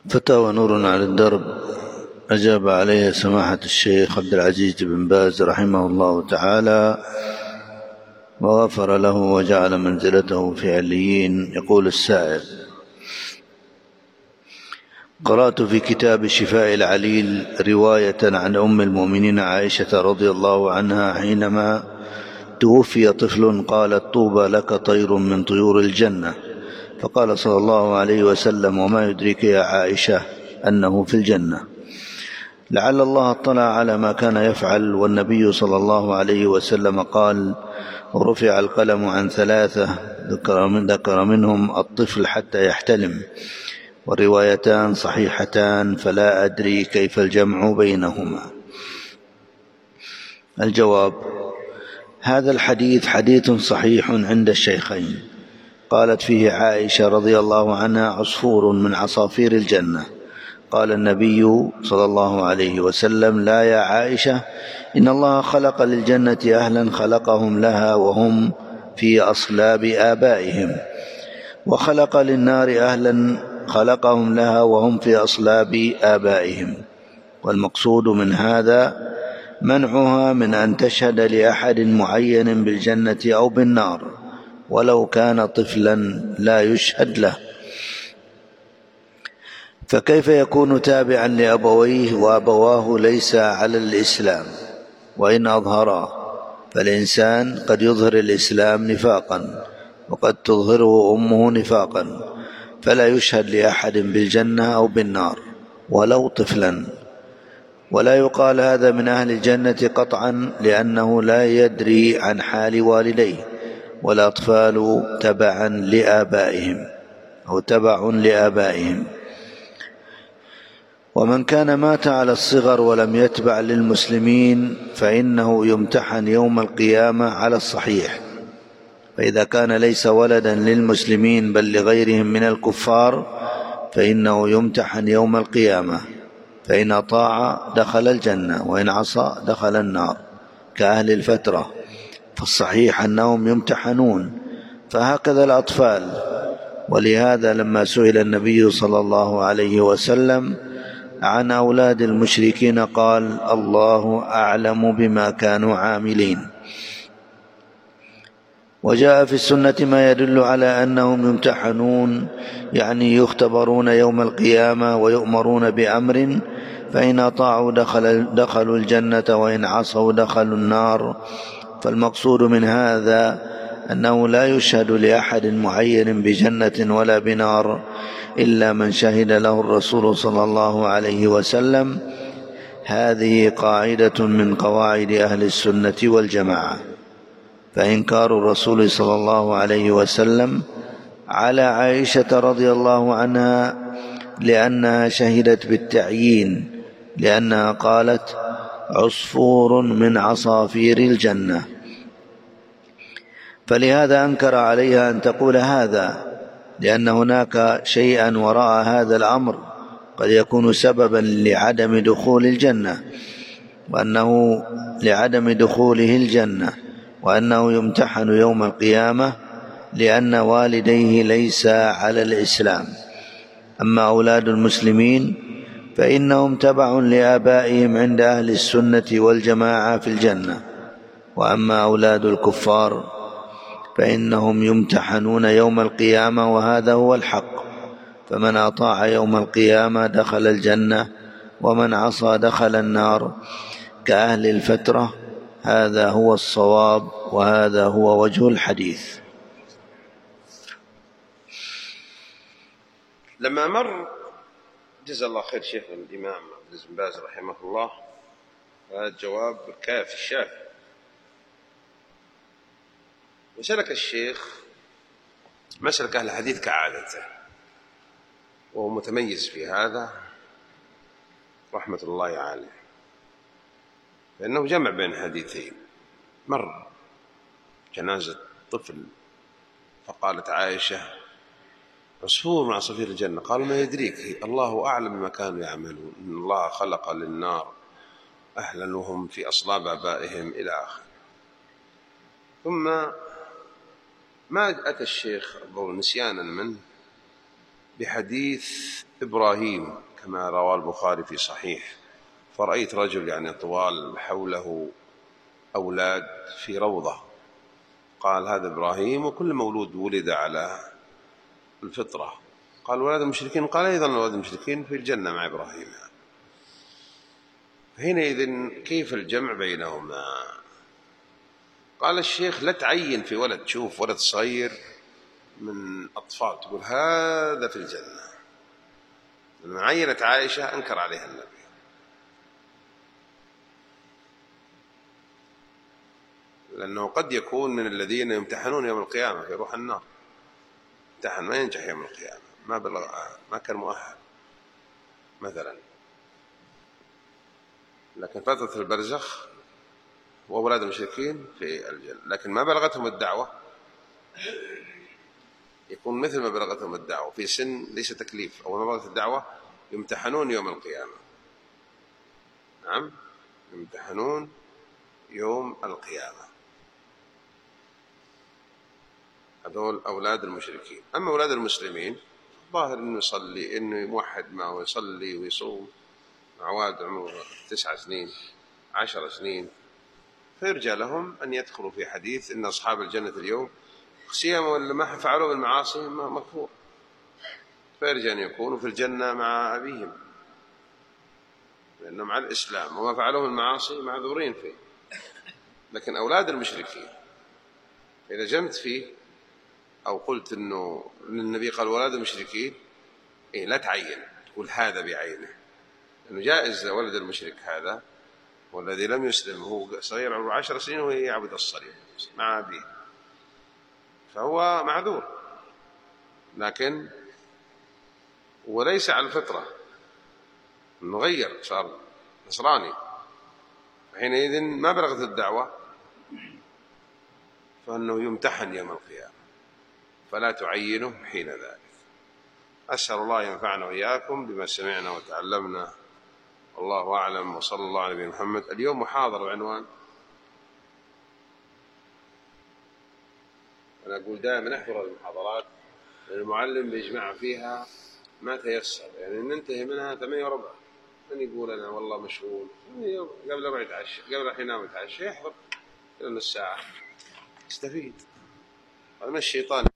فتاوى نور على الدرب أجاب عليها سماحة الشيخ عبد العزيز بن باز رحمه الله تعالى وغفر له وجعل منزلته في عليين. يقول السائل: قرأت في كتاب شفاء العليل رواية عن أم المؤمنين عائشة رضي الله عنها حينما توفي طفل قالت: طوبى لك طير من طيور الجنة. فقال صلى الله عليه وسلم: وما يدريك يا عائشة أنه في الجنة. لعل الله اطلع على ما كان يفعل، والنبي صلى الله عليه وسلم قال: رفع القلم عن ثلاثة ذكر منهم الطفل حتى يحتلم، والروايتان صحيحتان، فلا أدري كيف الجمع بينهما. الجواب: هذا الحديث حديث صحيح عند الشيخين. قالت فيه عائشة رضي الله عنها: عصفور من عصافير الجنة. قال النبي صلى الله عليه وسلم: لا يا عائشة، إن الله خلق للجنة أهلا خلقهم لها وهم في أصلاب آبائهم، وخلق للنار أهلا خلقهم لها وهم في أصلاب آبائهم. والمقصود من هذا منعها من أن تشهد لأحد معين بالجنة أو بالنار، ولو كان طفلا لا يشهد له. فكيف يكون تابعا لأبويه وأبواه ليس على الإسلام وإن أظهرا؟ فالإنسان قد يظهر الإسلام نفاقا، وقد تظهره أمه نفاقا، فلا يشهد لأحد بالجنة أو بالنار ولو طفلا. ولا يقال هذا من أهل الجنة قطعا، لأنه لا يدري عن حال والديه، والأطفال تبع لآبائهم. ومن كان مات على الصغر ولم يتبع للمسلمين فإنه يمتحن يوم القيامة على الصحيح. فإذا كان ليس ولدا للمسلمين بل لغيرهم من الكفار فإنه يمتحن يوم القيامة، فإن أطاع دخل الجنة، وإن عصى دخل النار كأهل الفترة. فالصحيح أنهم يمتحنون، فهكذا الأطفال. ولهذا لما سئل النبي صلى الله عليه وسلم عن أولاد المشركين قال: الله أعلم بما كانوا عاملين. وجاء في السنة ما يدل على أنهم يمتحنون، يعني يختبرون يوم القيامة ويؤمرون بأمر، فإن أطاعوا دخلوا الجنة، وإن عصوا دخلوا النار. فالمقصود من هذا أنه لا يشهد لأحد معين بجنة ولا بنار إلا من شهد له الرسول صلى الله عليه وسلم. هذه قاعدة من قواعد أهل السنة والجماعة. فإنكار الرسول صلى الله عليه وسلم على عائشة رضي الله عنها لأنها شهدت بالتعيين، لأنها قالت: عصفور من عصافير الجنة، فلهذا أنكر عليها أن تقول هذا، لأن هناك شيئا وراء هذا الأمر قد يكون سببا لعدم دخول الجنة، وأنه لعدم دخوله الجنة، وأنه يمتحن يوم القيامة لأن والديه ليس على الإسلام. أما أولاد المسلمين فإنهم تبع لآبائهم عند أهل السنة والجماعة في الجنة، وأما أولاد الكفار فإنهم يمتحنون يوم القيامة، وهذا هو الحق. فمن أطاع يوم القيامة دخل الجنة، ومن عصى دخل النار كأهل الفترة. هذا هو الصواب، وهذا هو وجه الحديث. لما مر جزا الله خير شيخ الإمام عبد العزيز بن باز رحمه الله، هذا الجواب كافي الشافي. وسلك الشيخ مسلك أهل الحديث كعادته، وهو متميز في هذا رحمة الله عليه، لأنه جمع بين حديثين. مر جنازة طفل فقالت عائشة: عصفور من عصافير الجنة. قال: ما يدريك، الله أعلم بما كانوا يعملون، إن الله خلق للنار أهلا وهم في أصلاب آبائهم إلى آخر. ثم ما أتى الشيخ أبو نسيانا منه بحديث إبراهيم كما روى البخاري في صحيح، فرأيت رجل يعني طوال حوله أولاد في روضة، قال هذا إبراهيم، وكل مولود ولد على الفطرة. قال ولاد المشركين، قال أيضا ولاد المشركين في الجنة مع إبراهيم. حينئذ كيف الجمع بينهما؟ قال الشيخ لا تعين في ولد، تشوف ولد صغير من أطفال تقول هذا في الجنة. لما عينت عائشة أنكر عليها النبي، لأنه قد يكون من الذين يمتحنون يوم القيامة في روح النار، امتحن ما ينجح يوم القيامة، ما بلغ، ما كان مؤهل مثلا، لكن فترة البرزخ وأولاد المشركين في الجنة، لكن ما بلغتهم الدعوة يكون مثل ما بلغتهم الدعوة في سن ليس تكليف، أو ما بلغت الدعوة يمتحنون يوم القيامة. نعم، يمتحنون يوم القيامة. هذول أولاد المشركين. أما أولاد المسلمين ظاهر أنه يصلي، أنه موحد معه ويصلي ويصوم مع واد عمره 9 سنين 10 سنين، فيرجى لهم أن يدخلوا في حديث إن أصحاب الجنة اليوم سيما ولا ما فعلوا بالمعاصي مغفور، فيرجى أن يكونوا في الجنة مع أبيهم لأنهم على الإسلام، وما فعلوا المعاصي معذورين فيه. لكن أولاد المشركين إذا جمت فيه أو قلت إنه النبي قال أولاد المشركين، إيه لا تعين تقول هذا بعينه، لأنه جائز ولد المشرك هذا والذي لم يسلم هو صغير عمره 10 سنين وهو يعبد الصليب مع أبيه، فهو معذور، لكن وليس على الفطرة، مغير صار نصراني، حينئذ ما بلغت الدعوة فأنه يمتحن يوم القيامة، فلا تعينه حين ذلك. أسأل الله ينفعنا وإياكم بما سمعنا وتعلمنا، والله أعلم، وصلى الله على نبينا محمد. اليوم محاضرة بعنوان، أنا أقول دائما احضر المحاضرات لأن المعلم بيجمع فيها ما تيسر، يعني ننتهي منها 8:15، من يقول أنا والله مشغول قبل ما يتعشى، قبل الحين ينام يتعشى، يحضر إلى نص ساعة يستفيد. هذا من الشيطان.